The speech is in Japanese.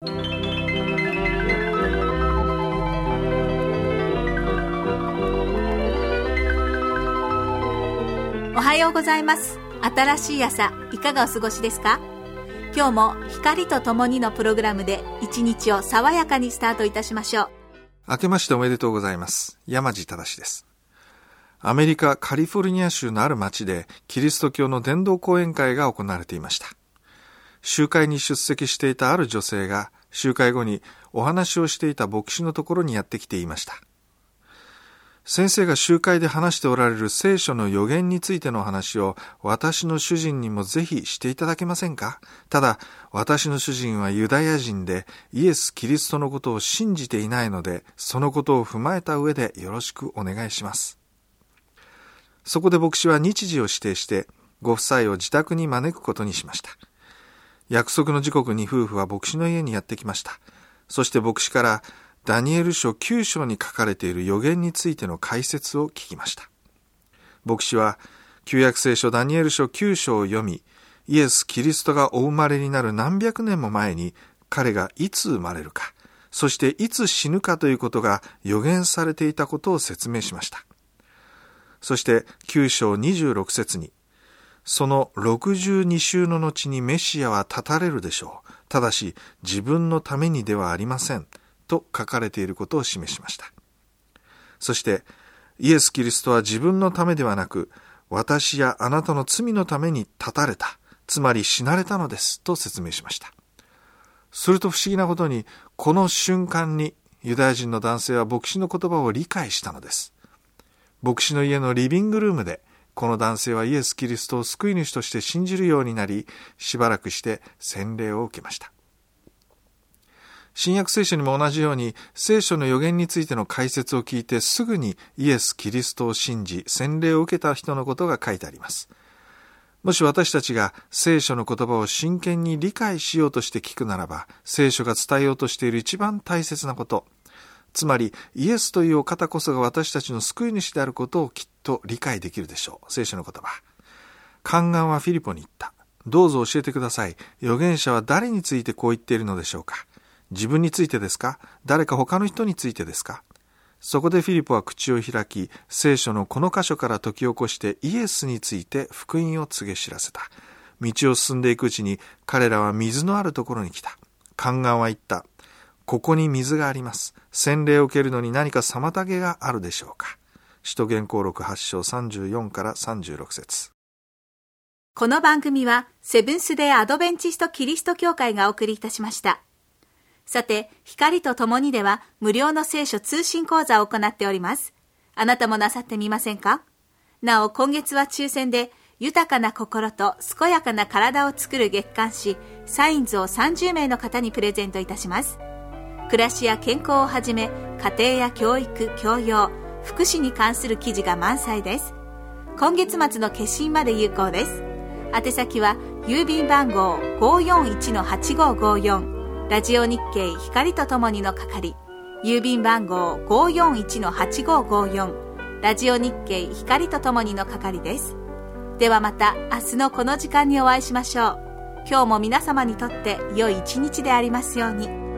おはようございます。新しい朝、いかがお過ごしですか？今日も光とともにのプログラムで一日を爽やかにスタートいたしましょう。 明けましておめでとうございます。山地正です。アメリカカリフォルニア州のある町でキリスト教の伝道講演会が行われていました。集会に出席していたある女性が集会後にお話をしていた牧師のところにやってきていました。先生が集会で話しておられる聖書の予言についての話を私の主人にもぜひしていただけませんか？ただ私の主人はユダヤ人でイエス・キリストのことを信じていないので、そのことを踏まえた上でよろしくお願いします。そこで牧師は日時を指定してご夫妻を自宅に招くことにしました。約束の時刻に夫婦は牧師の家にやってきました。そして牧師からダニエル書9章に書かれている予言についての解説を聞きました。牧師は旧約聖書ダニエル書9章を読み、イエス・キリストがお生まれになる何百年も前に彼がいつ生まれるか、そしていつ死ぬかということが予言されていたことを説明しました。そして9章26節に、その62週の後にメシアは立たれるでしょう。ただし自分のためにではありません。と書かれていることを示しました。そしてイエス・キリストは自分のためではなく、私やあなたの罪のために立たれた、つまり死なれたのですと説明しました。すると不思議なことに、この瞬間にユダヤ人の男性は牧師の言葉を理解したのです。牧師の家のリビングルームでこの男性はイエス・キリストを救い主として信じるようになり、しばらくして洗礼を受けました。新約聖書にも同じように、聖書の予言についての解説を聞いてすぐにイエス・キリストを信じ洗礼を受けた人のことが書いてあります。もし私たちが聖書の言葉を真剣に理解しようとして聞くならば、聖書が伝えようとしている一番大切なこと、つまりイエスというお方こそが私たちの救い主であることをきっと理解できるでしょう。聖書の言葉。宦官はフィリポに言った。どうぞ教えてください。預言者は誰についてこう言っているのでしょうか？自分についてですか？誰か他の人についてですか？そこでフィリポは口を開き、聖書のこの箇所から解き起こしてイエスについて福音を告げ知らせた。道を進んでいくうちに彼らは水のあるところに来た。宦官は言った。ここに水があります。洗礼を受けるのに何か妨げがあるでしょうか？使徒言行録8章34から36節。 この番組はセブンス・デー・アドベンチスト・キリスト教会がお送りいたしました。さて、光とともにでは無料の聖書通信講座を行っております。あなたもなさってみませんか？なお、今月は抽選で豊かな心と健やかな体を作る月刊誌サインズを30名の方にプレゼントいたします。暮らしや健康をはじめ、家庭や教育、教養、福祉に関する記事が満載です。今月末の決心まで有効です。宛先は郵便番号 541-8554ラジオ日経光とともにの係、郵便番号 541-8554 ラジオ日経光とともにの係です。ではまた明日のこの時間にお会いしましょう。今日も皆様にとって良い一日でありますように。